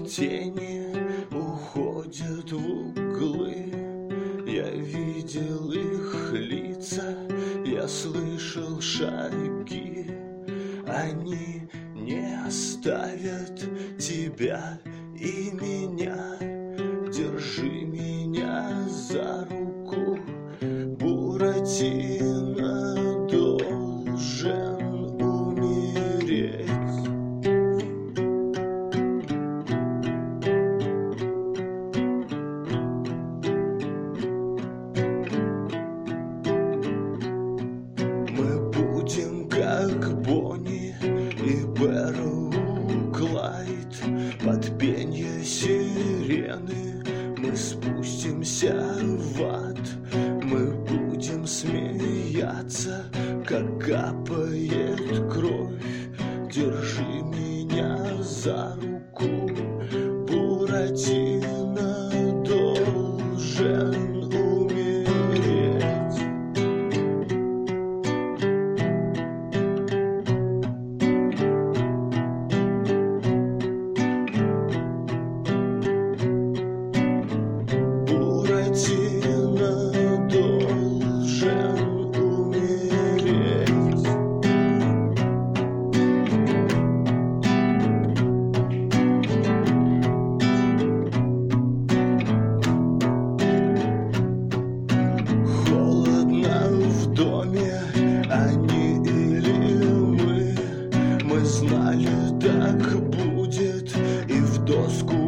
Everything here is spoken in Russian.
тени уходят в углы. Я видел их лица, я слышал шаги. Они не оставят тебя и меня. Держи меня за руку, Буратино должен умереть. Мы будем как Бонни и Бэрроу Клайд. Под пенье сирены мы спустимся в ад. Мы будем смеяться, как капает кровь. Держи меня за руку, Буратино должен умереть. Буратино должен умереть. Холодно в доме, они или мы. Мы знали, так будет, и в доску